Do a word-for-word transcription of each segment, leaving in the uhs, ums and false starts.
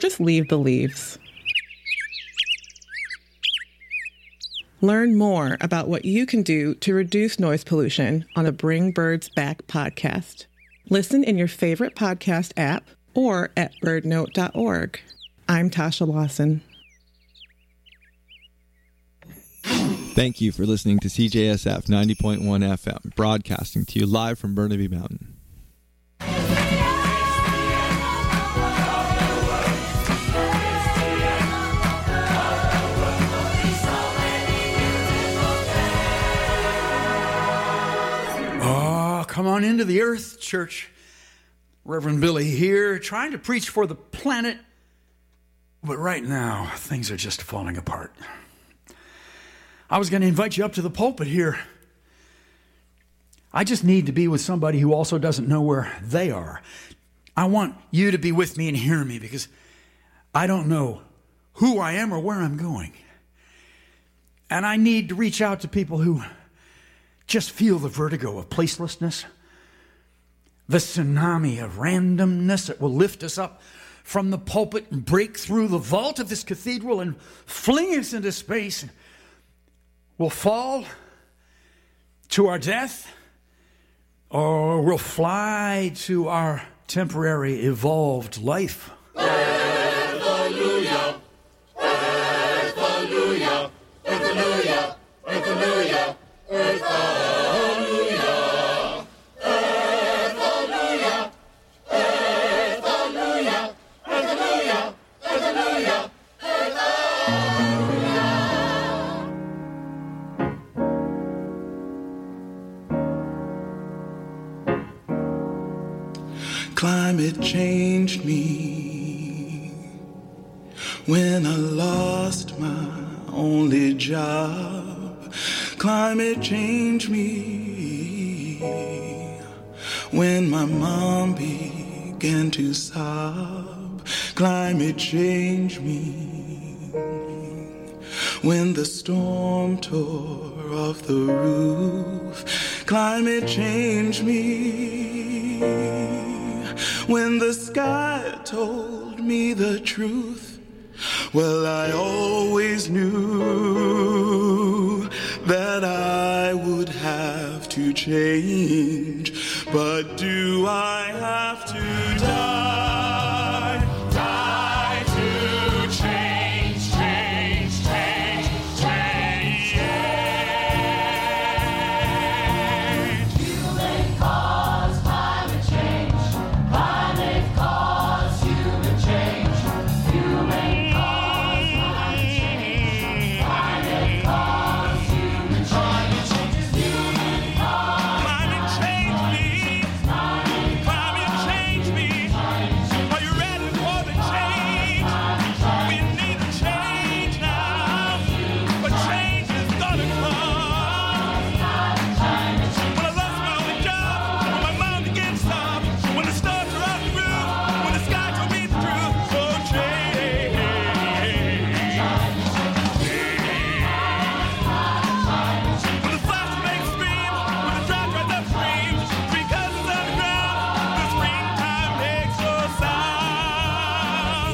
just leave the leaves. Learn more about what you can do to reduce noise pollution on the Bring Birds Back podcast. Listen in your favorite podcast app or at bird note dot org. I'm Tasha Lawson. Thank you for listening to C J S F ninety point one F M, broadcasting to you live from Burnaby Mountain. Oh, come on into the earth, church. Reverend Billy here, trying to preach for the planet. But right now, things are just falling apart. I was going to invite you up to the pulpit here. I just need to be with somebody who also doesn't know where they are. I want you to be with me and hear me because I don't know who I am or where I'm going. And I need to reach out to people who just feel the vertigo of placelessness, the tsunami of randomness that will lift us up from the pulpit and break through the vault of this cathedral and fling us into space. We'll fall to our death, or we'll fly to our temporary evolved life. Hallelujah! Hallelujah! Hallelujah! Hallelujah! Hallelujah! Hallelujah! Hallelujah! Hallelujah! Hallelujah! Climate changed me when I lost my only job. Climate changed me when my mom began to sob. Climate changed me when the storm tore off the roof. Climate changed me when the sky told me the truth. Well, I always knew that I would have to change, but do I have to die? Die to change, change, change, change, change. Human cause climate change. Climate cause human change. Human cause climate change. Climate cause human change. Human cause Climate change me. Climate change me. Are you ready for the change? We need a change now. But change is gonna come. When I lost my only job, when my mom began to sob, when the stars are off the roof, when the sky told me the truth, oh change. When the flash makes scream, when the drought dries up streams, because it's underground, the springtime makes no sound.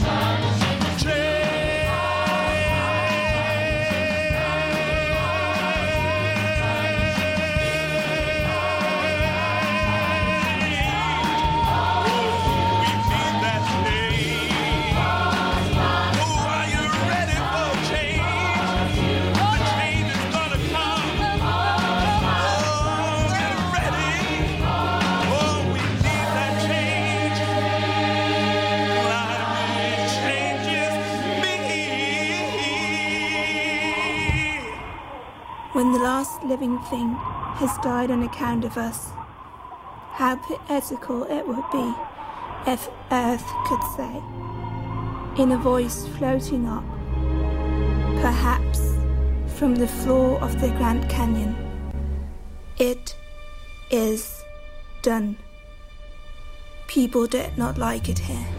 When the last living thing has died on account of us, how poetical it would be if Earth could say, in a voice floating up, perhaps from the floor of the Grand Canyon, it is done. People did not like it here.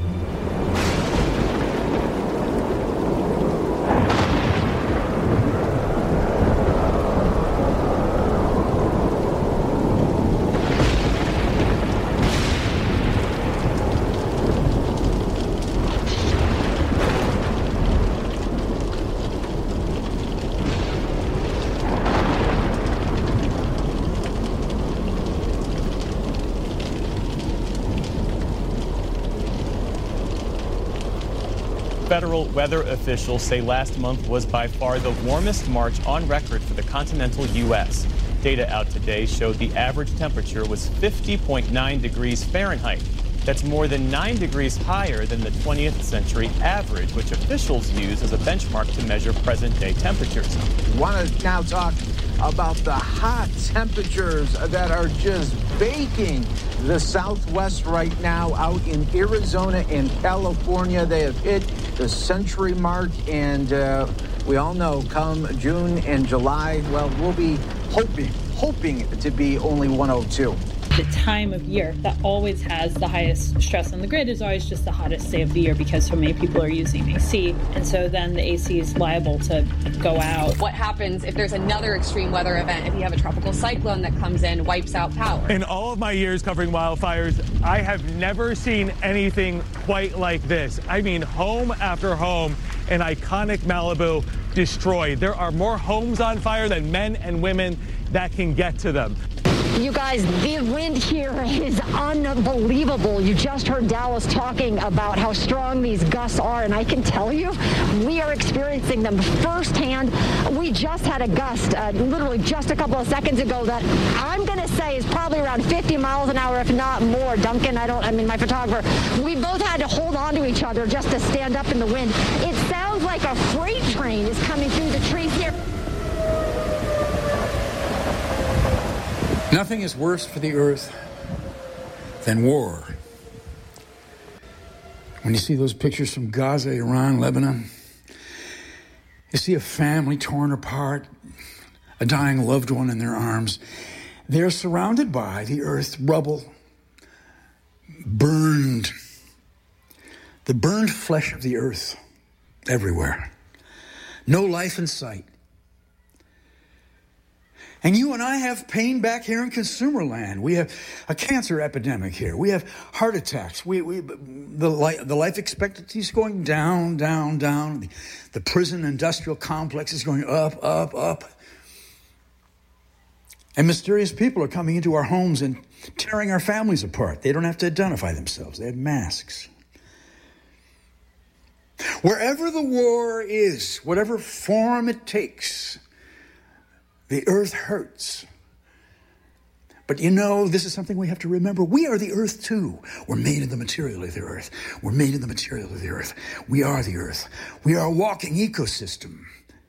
Federal weather officials say last month was by far the warmest March on record for the continental U S. Data out today showed the average temperature was fifty point nine degrees Fahrenheit. That's more than nine degrees higher than the twentieth century average, which officials use as a benchmark to measure present-day temperatures. We want to now talk about the hot temperatures that are just baking the Southwest right now. Out in Arizona and California, they have hit the century mark, and uh, we all know come June and July, well, we'll be hoping, hoping to be only one oh two. The time of year that always has the highest stress on the grid is always just the hottest day of the year because so many people are using A C. And so then the A C is liable to go out. What happens if there's another extreme weather event? If you have a tropical cyclone that comes in, wipes out power? In all of my years covering wildfires, I have never seen anything quite like this. I mean, home after home in iconic Malibu destroyed. There are more homes on fire than men and women that can get to them. You guys, the wind here is unbelievable. You just heard Dallas talking about how strong these gusts are, and I can tell you, we are experiencing them firsthand. We just had a gust, uh, literally just a couple of seconds ago, that I'm going to say is probably around fifty miles an hour, if not more. Duncan, I don't, I mean, my photographer, we both had to hold on to each other just to stand up in the wind. It sounds like a freight train is coming through the trees here. Nothing is worse for the earth than war. When you see those pictures from Gaza, Iran, Lebanon, you see a family torn apart, a dying loved one in their arms. They're surrounded by the earth's rubble, burned, the burned flesh of the earth everywhere. No life in sight. And you and I have pain back here in consumer land. We have a cancer epidemic here. We have heart attacks. We, we the, li- the life expectancy is going down, down, down. The, the prison industrial complex is going up, up, up. And mysterious people are coming into our homes and tearing our families apart. They don't have to identify themselves. They have masks. Wherever the war is, whatever form it takes, the earth hurts. But you know, this is something we have to remember. We are the earth too. We're made in the material of the earth. We're made in the material of the earth. We are the earth. We are a walking ecosystem.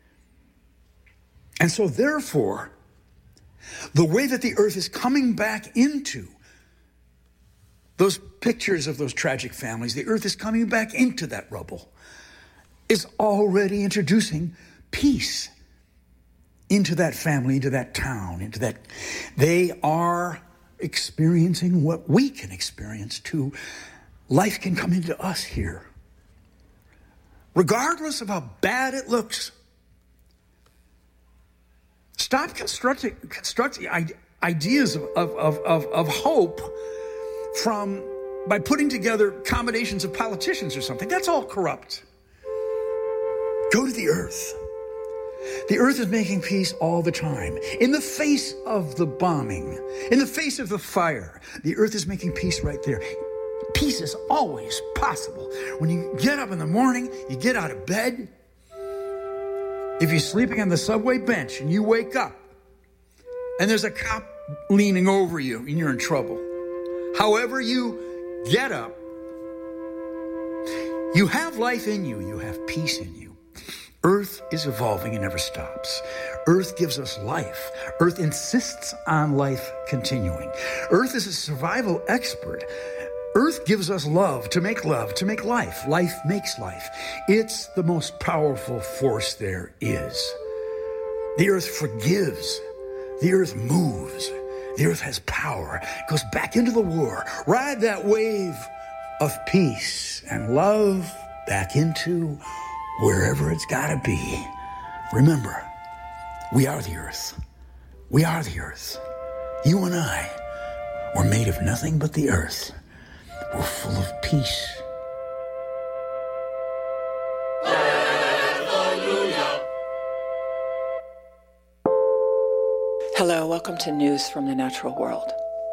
And so therefore, the way that the earth is coming back into those pictures of those tragic families, the earth is coming back into that rubble, is already introducing peace into that family, into that town, into that. They are experiencing what we can experience too. Life can come into us here. Regardless of how bad it looks. Stop constructing, constructing ideas of, of, of, of hope from by putting together combinations of politicians or something. That's all corrupt. Go to the earth. The earth is making peace all the time. In the face of the bombing, in the face of the fire, the earth is making peace right there. Peace is always possible. When you get up in the morning, you get out of bed. If you're sleeping on the subway bench and you wake up and there's a cop leaning over you and you're in trouble. However you get up, you have life in you. You have peace in you. Earth is evolving and never stops. Earth gives us life. Earth insists on life continuing. Earth is a survival expert. Earth gives us love, to make love, to make life. Life makes life. It's the most powerful force there is. The earth forgives. The earth moves. The earth has power. It goes back into the war. Ride that wave of peace and love back into wherever it's got to be. Remember, we are the earth. We are the earth. You and I were made of nothing but the earth. We're full of peace. Hello, welcome to News from the Natural World.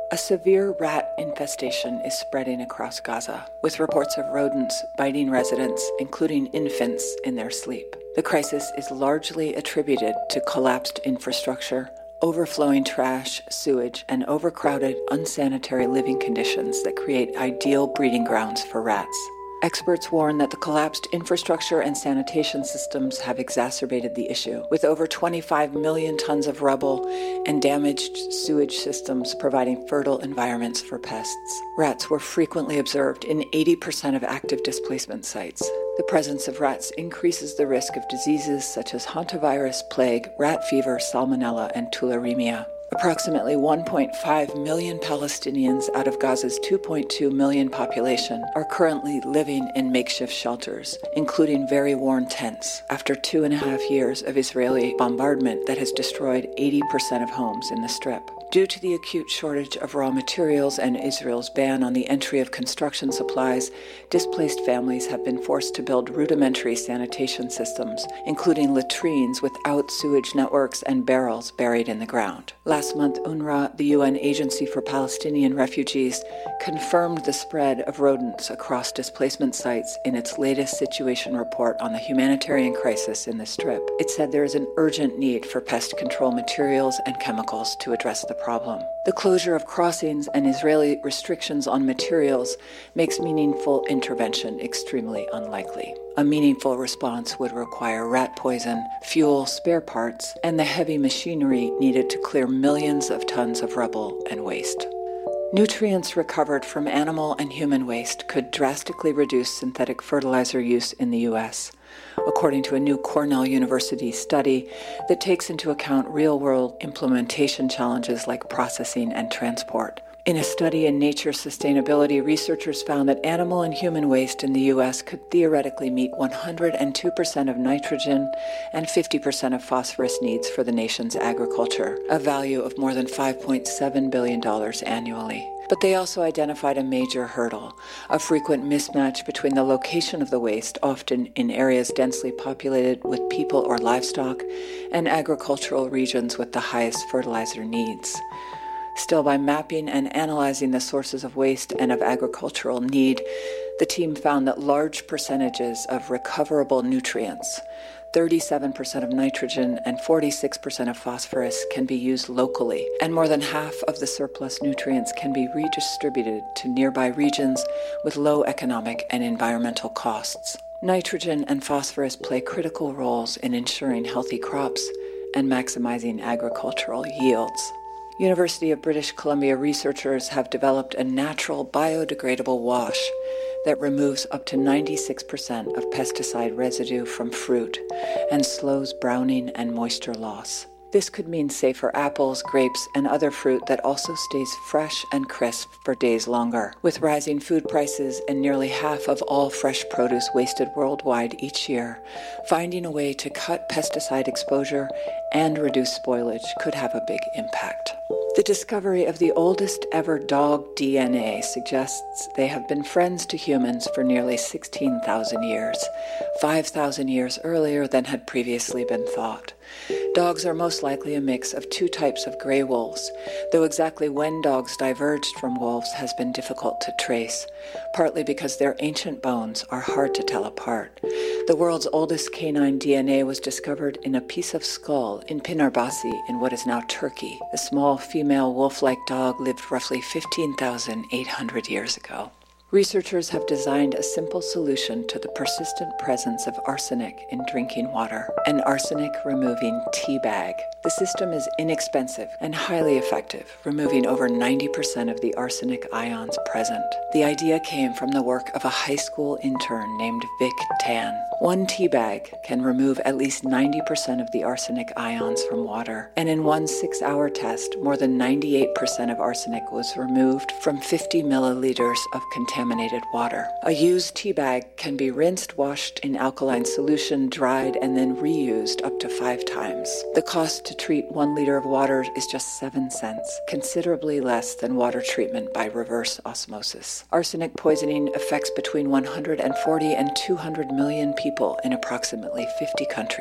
A severe rat infestation is spreading across Gaza, with reports of rodents biting residents, including infants, in their sleep. The crisis is largely attributed to collapsed infrastructure, overflowing trash, sewage, and overcrowded, unsanitary living conditions that create ideal breeding grounds for rats. Experts warn that the collapsed infrastructure and sanitation systems have exacerbated the issue, with over twenty-five million tons of rubble and damaged sewage systems providing fertile environments for pests. Rats were frequently observed in eighty percent of active displacement sites. The presence of rats increases the risk of diseases such as hantavirus, plague, rat fever, salmonella, and tularemia. Approximately one point five million Palestinians out of Gaza's two point two million population are currently living in makeshift shelters, including very worn tents, after two and a half years of Israeli bombardment that has destroyed eighty percent of homes in the Strip. Due to the acute shortage of raw materials and Israel's ban on the entry of construction supplies, displaced families have been forced to build rudimentary sanitation systems, including latrines without sewage networks and barrels buried in the ground. Last month, UNRWA, the U N Agency for Palestinian Refugees, confirmed the spread of rodents across displacement sites in its latest situation report on the humanitarian crisis in the Strip. It said there is an urgent need for pest control materials and chemicals to address the problem. The closure of crossings and Israeli restrictions on materials makes meaningful intervention extremely unlikely. A meaningful response would require rat poison, fuel, spare parts, and the heavy machinery needed to clear millions of tons of rubble and waste. Nutrients recovered from animal and human waste could drastically reduce synthetic fertilizer use in the U S, according to a new Cornell University study that takes into account real-world implementation challenges like processing and transport. In a study in Nature Sustainability, researchers found that animal and human waste in the U S could theoretically meet one hundred two percent of nitrogen and fifty percent of phosphorus needs for the nation's agriculture, a value of more than five point seven billion dollars annually. But they also identified a major hurdle, a frequent mismatch between the location of the waste, often in areas densely populated with people or livestock, and agricultural regions with the highest fertilizer needs. Still, by mapping and analyzing the sources of waste and of agricultural need, the team found that large percentages of recoverable nutrients, thirty-seven percent of nitrogen and forty-six percent of phosphorus, can be used locally, and more than half of the surplus nutrients can be redistributed to nearby regions with low economic and environmental costs. Nitrogen and phosphorus play critical roles in ensuring healthy crops and maximizing agricultural yields. University of British Columbia researchers have developed a natural biodegradable wash that removes up to ninety-six percent of pesticide residue from fruit and slows browning and moisture loss. This could mean safer apples, grapes, and other fruit that also stays fresh and crisp for days longer. With rising food prices and nearly half of all fresh produce wasted worldwide each year, finding a way to cut pesticide exposure and reduce spoilage could have a big impact. The discovery of the oldest ever dog D N A suggests they have been friends to humans for nearly sixteen thousand years, five thousand years earlier than had previously been thought. Dogs are most likely a mix of two types of gray wolves, though exactly when dogs diverged from wolves has been difficult to trace, partly because their ancient bones are hard to tell apart. The world's oldest canine D N A was discovered in a piece of skull in Pınarbaşı in what is now Turkey. The small female wolf-like dog lived roughly fifteen thousand eight hundred years ago. Researchers have designed a simple solution to the persistent presence of arsenic in drinking water, an arsenic-removing tea bag. The system is inexpensive and highly effective, removing over ninety percent of the arsenic ions present. The idea came from the work of a high school intern named Vic Tan. One tea bag can remove at least ninety percent of the arsenic ions from water, and in one six-hour test, more than ninety-eight percent of arsenic was removed from fifty milliliters of contaminated water. A used tea bag can be rinsed, washed in alkaline solution, dried, and then reused up to five times. The cost to treat one liter of water is just seven cents, considerably less than water treatment by reverse osmosis. Arsenic poisoning affects between one hundred forty and two hundred million people in approximately fifty countries.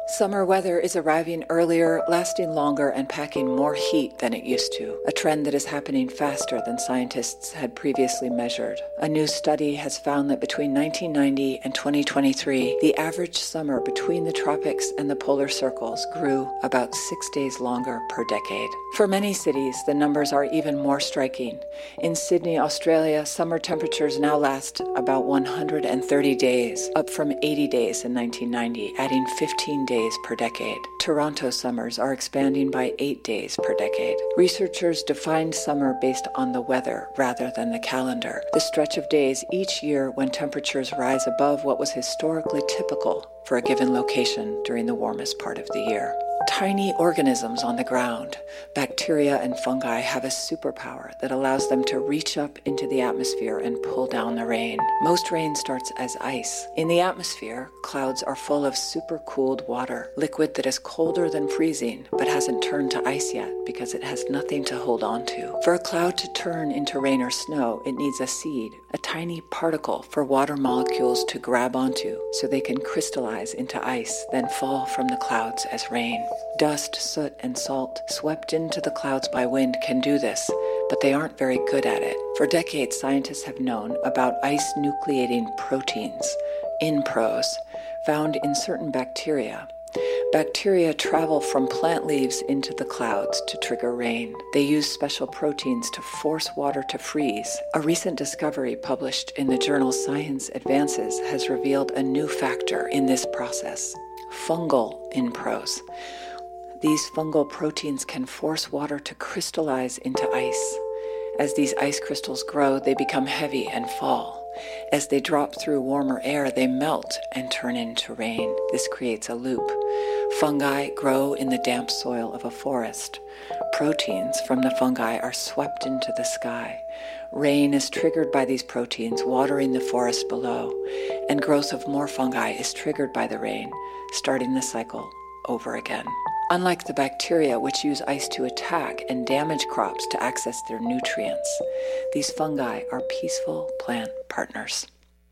Summer weather is arriving earlier, lasting longer, and packing more heat than it used to, a trend that is happening faster than scientists had previously measured. A new study has found that between nineteen ninety and twenty twenty-three, the average summer between the tropics and the polar circles grew about six days longer per decade. For many cities, the numbers are even more striking. In Sydney, Australia, summer temperatures now last about one hundred thirty days, up from eighty days in nineteen ninety, adding fifteen days per decade. Toronto summers are expanding by eight days per decade. Researchers defined summer based on the weather rather than the calendar, the stretch of days each year when temperatures rise above what was historically typical for a given location during the warmest part of the year. Tiny organisms on the ground, bacteria and fungi, have a superpower that allows them to reach up into the atmosphere and pull down the rain. Most rain starts as ice. In the atmosphere, clouds are full of supercooled water, liquid that is colder than freezing but hasn't turned to ice yet because it has nothing to hold on to. For a cloud to turn into rain or snow, it needs a seed, a tiny particle for water molecules to grab onto so they can crystallize into ice, then fall from the clouds as rain. Dust, soot, and salt swept into the clouds by wind can do this, but they aren't very good at it. For decades, scientists have known about ice nucleating proteins, I N P R Os, found in certain bacteria. Bacteria travel from plant leaves into the clouds to trigger rain. They use special proteins to force water to freeze. A recent discovery published in the journal Science Advances has revealed a new factor in this process: fungal I N P R Os. These fungal proteins can force water to crystallize into ice. As these ice crystals grow, they become heavy and fall. As they drop through warmer air, they melt and turn into rain. This creates a loop. Fungi grow in the damp soil of a forest. Proteins from the fungi are swept into the sky. Rain is triggered by these proteins, watering the forest below, and growth of more fungi is triggered by the rain, starting the cycle over again. Unlike the bacteria, which use ice to attack and damage crops to access their nutrients, these fungi are peaceful plant partners.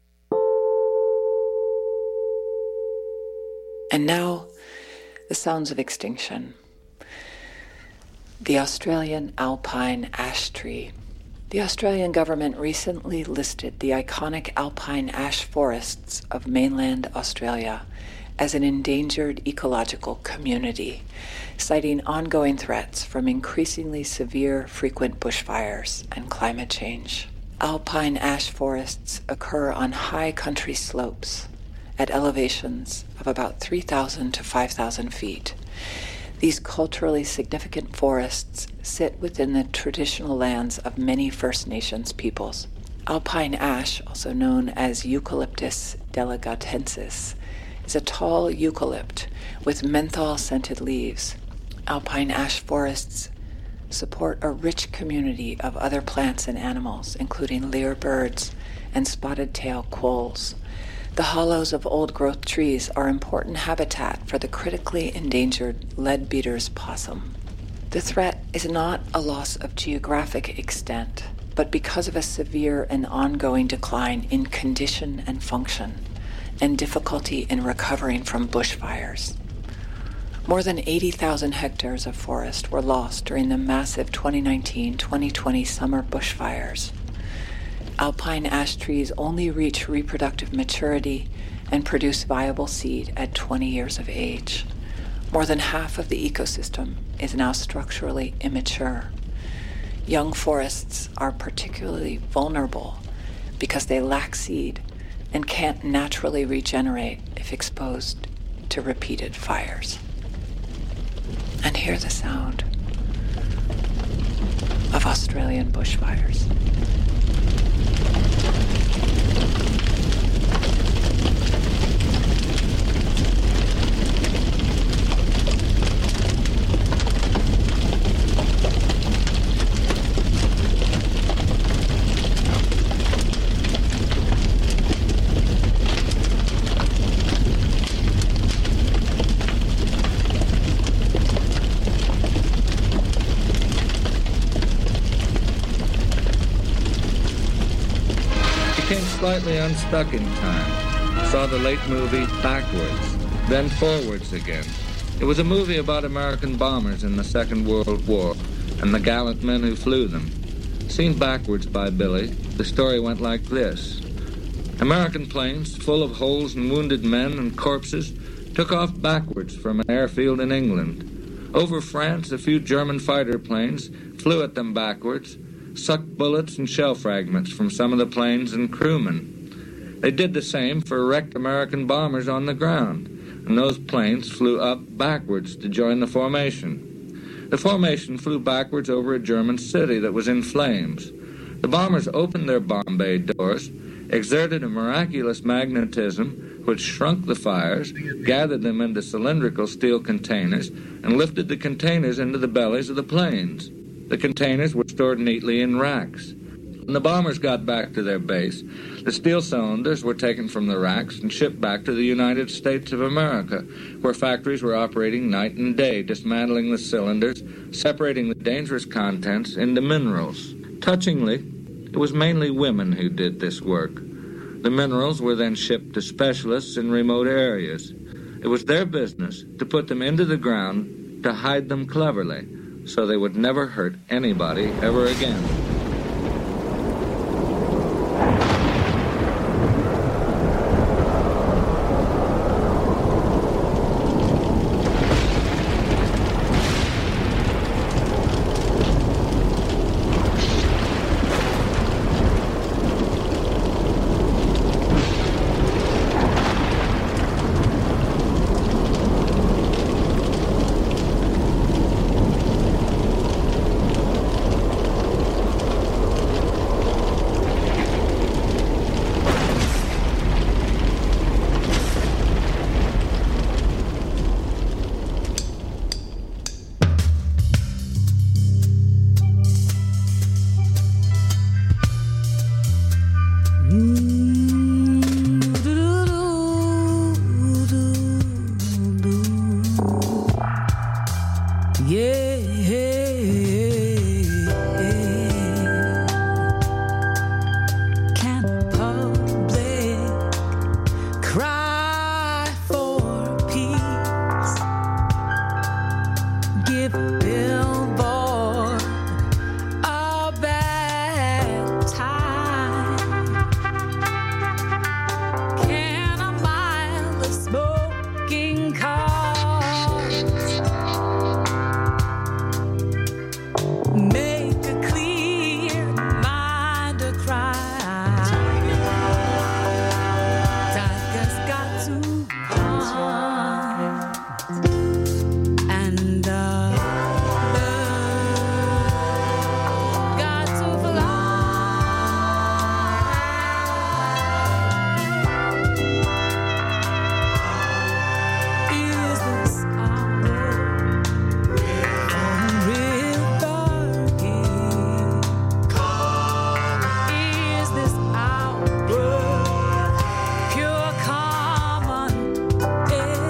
And now, the sounds of extinction. The Australian alpine ash tree. The Australian government recently listed the iconic alpine ash forests of mainland Australia as an endangered ecological community, citing ongoing threats from increasingly severe frequent bushfires and climate change. Alpine ash forests occur on high country slopes at elevations of about three thousand to five thousand feet. These culturally significant forests sit within the traditional lands of many First Nations peoples. Alpine ash, also known as Eucalyptus delegatensis, is a tall eucalypt with menthol-scented leaves. Alpine ash forests support a rich community of other plants and animals, including lyre birds and spotted-tail quolls. The hollows of old-growth trees are important habitat for the critically endangered leadbeater's possum. The threat is not a loss of geographic extent, but because of a severe and ongoing decline in condition and function, and difficulty in recovering from bushfires. More than eighty thousand hectares of forest were lost during the massive twenty nineteen twenty twenty summer bushfires. Alpine ash trees only reach reproductive maturity and produce viable seed at twenty years of age. More than half of the ecosystem is now structurally immature. Young forests are particularly vulnerable because they lack seed and can't naturally regenerate if exposed to repeated fires. And hear the sound of Australian bushfires. Slightly unstuck in time. Saw the late movie Backwards. then forwards again. It was a movie about American bombers in the Second World War and the gallant men who flew them. Seen backwards by Billy, the story went like this. American planes, full of holes and wounded men and corpses, took off backwards from an airfield in England. Over France, a few German fighter planes flew at them backwards, sucked bullets and shell fragments from some of the planes and crewmen. They did the same for wrecked American bombers on the ground, and those planes flew up backwards to join the formation. The formation flew backwards over a German city that was in flames. The bombers opened their bomb bay doors, exerted a miraculous magnetism which shrunk the fires, gathered them into cylindrical steel containers, and lifted the containers into the bellies of the planes. The containers were stored neatly in racks. When the bombers got back to their base, the steel cylinders were taken from the racks and shipped back to the United States of America, where factories were operating night and day, dismantling the cylinders, separating the dangerous contents into minerals. Touchingly, it was mainly women who did this work. The minerals were then shipped to specialists in remote areas. It was their business to put them into the ground, to hide them cleverly, so they would never hurt anybody ever again. Pure common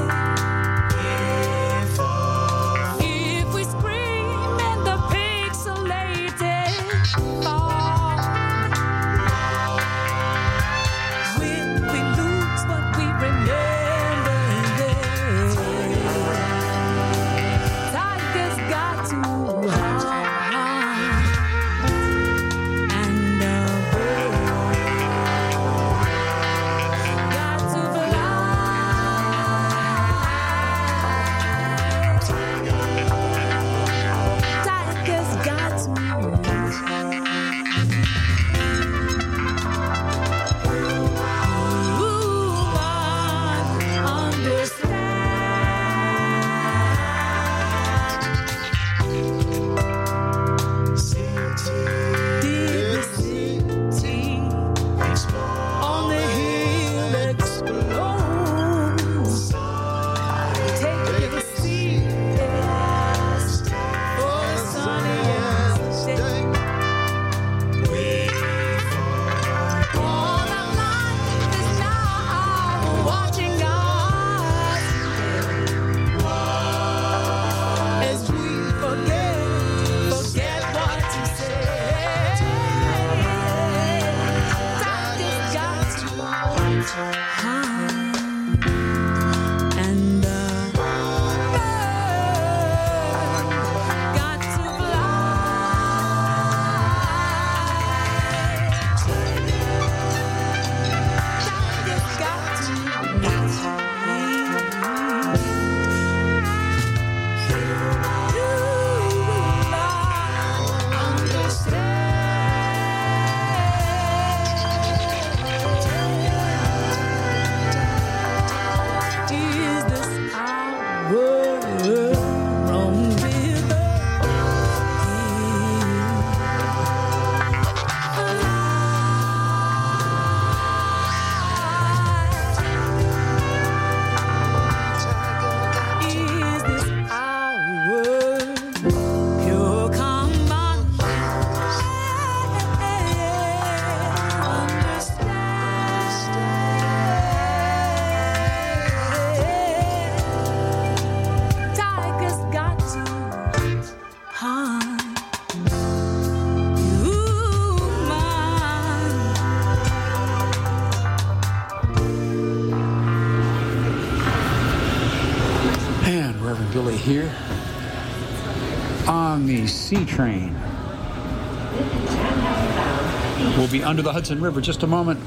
Billy here on the C train. We'll be under the Hudson River just a moment.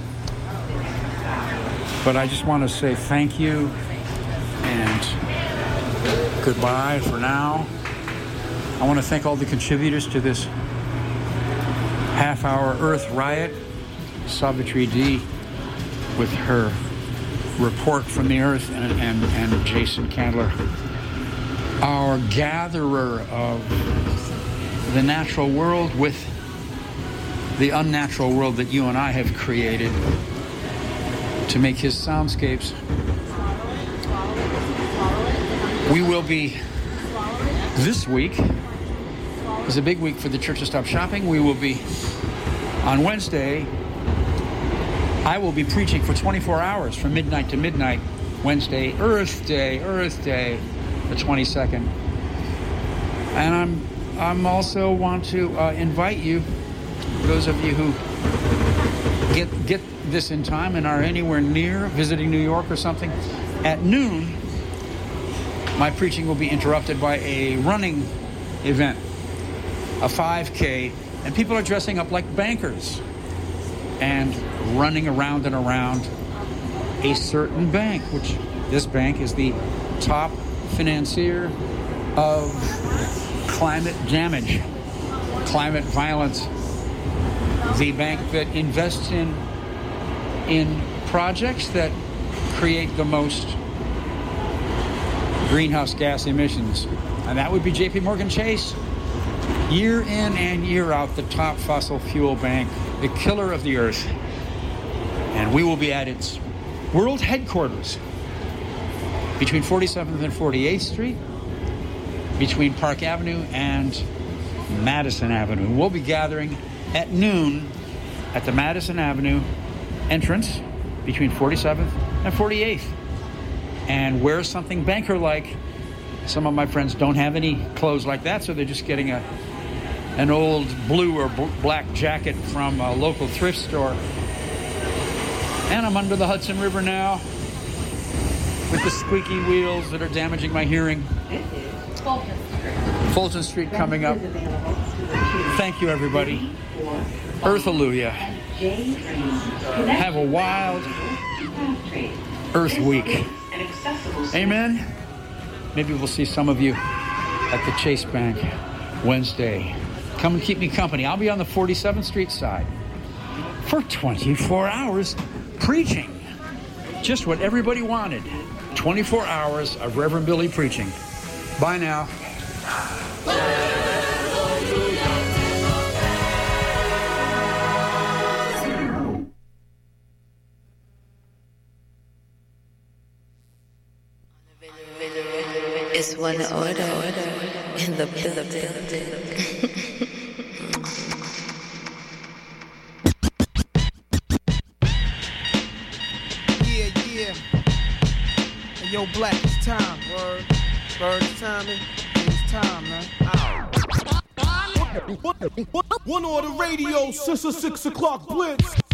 But I just want to say thank you and goodbye for now. I want to thank all the contributors to this half-hour Earth riot. Savitri D with her report from the Earth, and, and, and Jason Candler, our gatherer of the natural world with the unnatural world that you and I have created to make his soundscapes. We will be, this week is a big week for the Church of Stop Shopping. We will be, on Wednesday, I will be preaching for twenty-four hours from midnight to midnight, Wednesday, Earth Day, Earth Day, the twenty-second. And I'm I'm also want to uh, invite you, those of you who get get this in time and are anywhere near visiting New York or something, at noon, my preaching will be interrupted by a running event, a five K, and people are dressing up like bankers and running around and around a certain bank, which this bank is the top financier of climate damage, climate violence, the bank that invests in in projects that create the most greenhouse gas emissions, and that would be J P Morgan Chase. Year in and year out, the top fossil fuel bank, the killer of the earth. And we will be at its world headquarters between forty-seventh and forty-eighth Street, between Park Avenue and Madison Avenue. We'll be gathering at noon at the Madison Avenue entrance between forty-seventh and forty-eighth. And wear something banker-like. Some of my friends don't have any clothes like that, so they're just getting a an old blue or b- black jacket from a local thrift store. And I'm under the Hudson River now with the squeaky wheels that are damaging my hearing. Fulton Street coming up. Thank you, everybody. Earth-alleluia. Have a wild Earth Week. Amen. Maybe we'll see some of you at the Chase Bank Wednesday. Come and keep me company. I'll be on the forty-seventh Street side for twenty-four hours preaching. Just what everybody wanted. twenty-four hours of Reverend Billy preaching. Bye now. It's one order in the building. Yeah, yeah. Hey, yo, Black, it's time. Word. Word, it's timing. It's time, man. Ow. One order radio, six, six o'clock blitz.